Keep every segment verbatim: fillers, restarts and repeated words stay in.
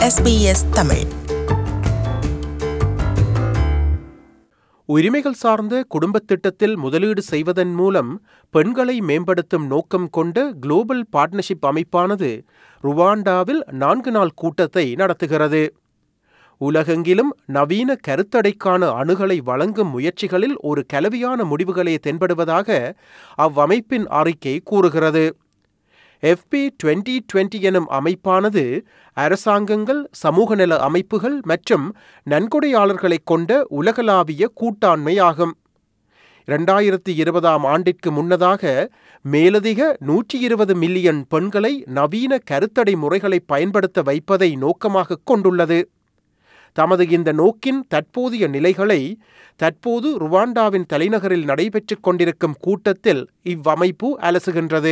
S B S Tamil. உரிமைகள் சார்ந்த குடும்பத் திட்டத்தில் முதலீடு செய்வதன் மூலம் பெண்களை மேம்படுத்தும் நோக்கம் கொண்ட குளோபல் பார்ட்னர்ஷிப் அமைப்பானது ருவாண்டாவில் நான்கு நாள் கூட்டத்தை நடத்துகிறது. உலகெங்கிலும் நவீன கருத்தடைக்கான அணுகலை வழங்கும் முயற்சிகளில் ஒரு கலவையான முடிவுகளே தென்படுவதாக அவ்வமைப்பின் அறிக்கை கூறுகிறது. எஃப் பி டுவெண்ட்டி டுவெண்ட்டி எனும் அமைப்பானது அரசாங்கங்கள், சமூக நல அமைப்புகள் மற்றும் நன்கொடையாளர்களைக் கொண்ட உலகளாவிய கூட்டாண்மையாகும். இரண்டாயிரத்தி இருபதாம் ஆண்டிற்கு முன்னதாக மேலதிக நூற்றி இருபது மில்லியன் பெண்களை நவீன கருத்தடை முறைகளை பயன்படுத்த வைப்பதை நோக்கமாக கொண்டுள்ளது. தமது இந்த நோக்கின் தற்போதைய நிலைகளை தற்போது ருவாண்டாவின் தலைநகரில் நடைபெற்றுக் கொண்டிருக்கும் கூட்டத்தில் இவ்வமைப்பு அலசுகின்றது.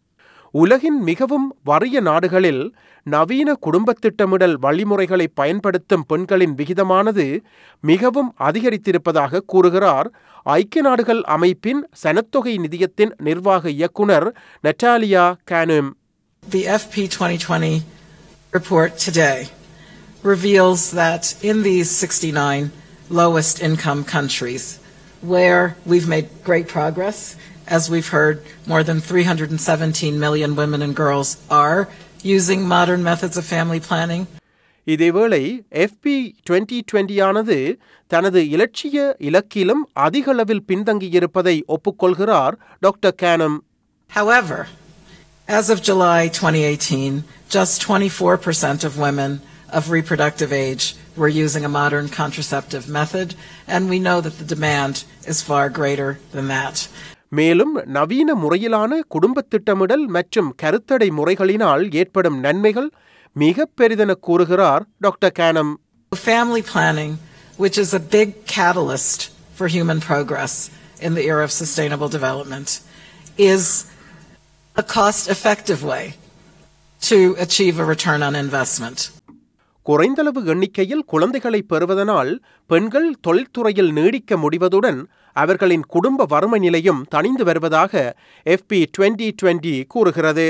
உலகின் மிகவும் வறிய நாடுகளில் நவீன குடும்பத் திட்டமிடல் வழிமுறைகளை பயன்படுத்தும் பெண்களின் விகிதமானது மிகவும் அதிகரித்திருப்பதாக கூறுகிறார் ஐக்கிய நாடுகள் அமைப்பின் சனத்தொகை நிதியத்தின் நிர்வாக இயக்குனர் நட்டாலியா கானும். The F P twenty twenty report today reveals that in these sixty-nine lowest income countries where we've made great progress, as we've heard, more than three hundred seventeen million women and girls are using modern methods of family planning. இதேவேளை F P twenty twenty ஆனது தனது இலட்சிய இலக்கிலும் அதிகளவில் பின்தங்கியிருப்பதை ஒப்புக்கொள்கிறார் doctor கானம். However, as of July twenty eighteen, just twenty-four percent of women of reproductive age were using a modern contraceptive method, and we know that the demand is far greater than that. மேலும் நவீன முறையிலான குடும்பத் திட்டமிடல் மற்றும் கருத்தடை முறைகளினால் ஏற்படும் நன்மைகள் மிக பெரிதென கூறுகிறார் டாக்டர் கானம். Family planning, which is a big catalyst for human progress in the era of sustainable development, is a cost-effective way to achieve a return on investment. குறைந்தளவு எண்ணிக்கையில் குழந்தைகளை பெறுவதனால் பெண்கள் தொழில்துறையில் நீடிக்க முடிவதுடன் அவர்களின் குடும்ப வறுமை நிலையும் தணிந்து வருவதாக எஃப் பி டுவெண்ட்டி டுவெண்ட்டி கூறுகிறது.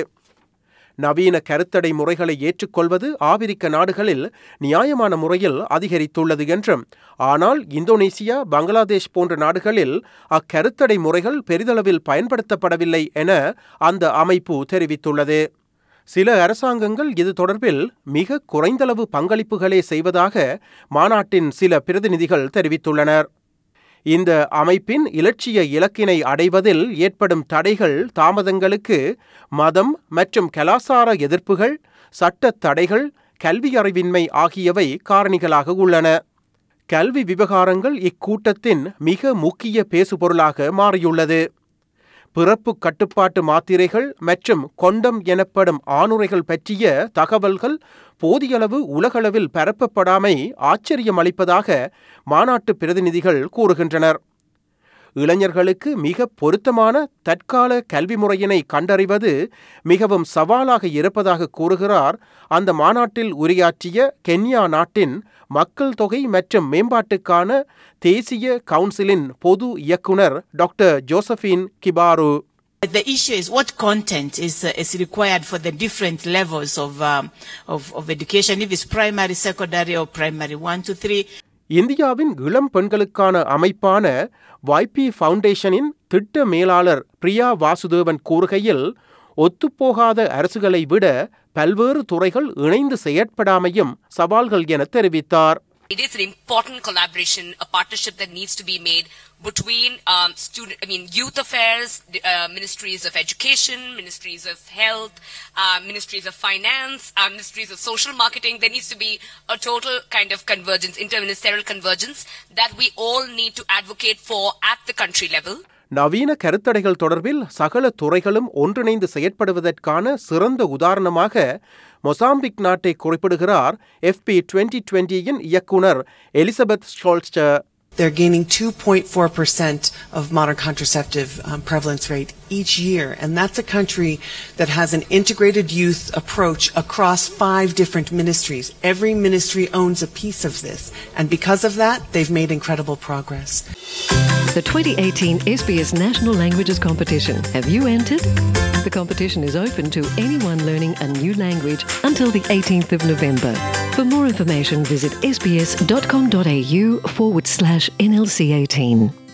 நவீன கருத்தடை முறைகளை ஏற்றுக்கொள்வது ஆபிரிக்க நாடுகளில் நியாயமான முறையில் அதிகரித்துள்ளது என்றும், ஆனால் இந்தோனேசியா, பங்களாதேஷ் போன்ற நாடுகளில் அக்கருத்தடை முறைகள் பெரிதளவில் பயன்படுத்தப்படவில்லை என அந்த அமைப்பு தெரிவித்துள்ளது. சில அரசாங்கங்கள் இது தொடர்பில் மிக குறைந்தளவு பங்களிப்புகளே செய்வதாக மாநாட்டின் சில பிரதிநிதிகள் தெரிவித்துள்ளனர். இந்த அமைப்பின் இலட்சிய இலக்கினை அடைவதில் ஏற்படும் தடைகள், தாமதங்களுக்கு மதம் மற்றும் கலாசார எதிர்ப்புகள், சட்டத் தடைகள், கல்வி அறிவின்மை ஆகியவை காரணிகளாக உள்ளன. கல்வி விவகாரங்கள் இக்கூட்டத்தின் மிக முக்கிய பேசுபொருளாக மாறியுள்ளது. பிறப்பு கட்டுப்பாட்டு மாத்திரைகள் மற்றும் கொண்டம் எனப்படும் ஆணுறைகள் பற்றிய தகவல்கள் போதியளவு உலகளவில் பரப்பப்படாமை ஆச்சரியம் அளிப்பதாக மாநாட்டு பிரதிநிதிகள் கூறுகின்றனர். இளைஞர்களுக்கு மிக பொருத்தமான தற்கால கல்வி முறையினை கண்டறிவது மிகவும் சவாலாக இருப்பதாக கூறுகிறார் அந்த மாநாட்டில் உரையாற்றிய கென்யா நாட்டின் மக்கள் தொகை மற்றும் மேம்பாட்டுக்கான தேசிய கவுன்சிலின் பொது இயக்குனர் doctor Josephine Kibaru. The issue is what content is uh, is required for the different levels of um, of of education, if it's primary, secondary or primary one to three. இந்தியாவின் இளம் பெண்களுக்கான அமைப்பான வைபி ஃபவுண்டேஷனின் திட்ட மேலாளர் பிரியா வாசுதேவன் கூறுகையில், ஒத்துப்போகாத அரசுகளை விட பல்வேறு துறைகள் இணைந்து செயற்படாமையும் சவால்கள் என தெரிவித்தார். It is an important collaboration, a partnership that needs to be made between um, student, I mean, youth affairs, uh, ministries of education, ministries of health, uh, ministries of finance, uh, ministries of social marketing. There needs to be a total kind of convergence, interministerial convergence that we all need to advocate for at the country level. நவீன கருத்தடைகள் தொடர்பில் சகல துறைகளும் ஒன்றிணைந்து செயற்படுவதற்கான சிறந்த உதாரணமாக Mozambique நாட்டை குறிப்பிடுகிறார் F P twenty டுவெண்ட்டியின் இயக்குனர் Elizabeth Schlachter. They're gaining two point four percent of modern contraceptive um, prevalence rate each year, and that's a country that has an integrated youth approach across five different ministries. Every ministry owns a piece of this, and because of that, they've made incredible progress. The twenty eighteen S B S National Languages Competition. Have you entered? The competition is open to anyone learning a new language until the eighteenth of November. For more information, visit sbs.com.au forward slash NLC eighteen.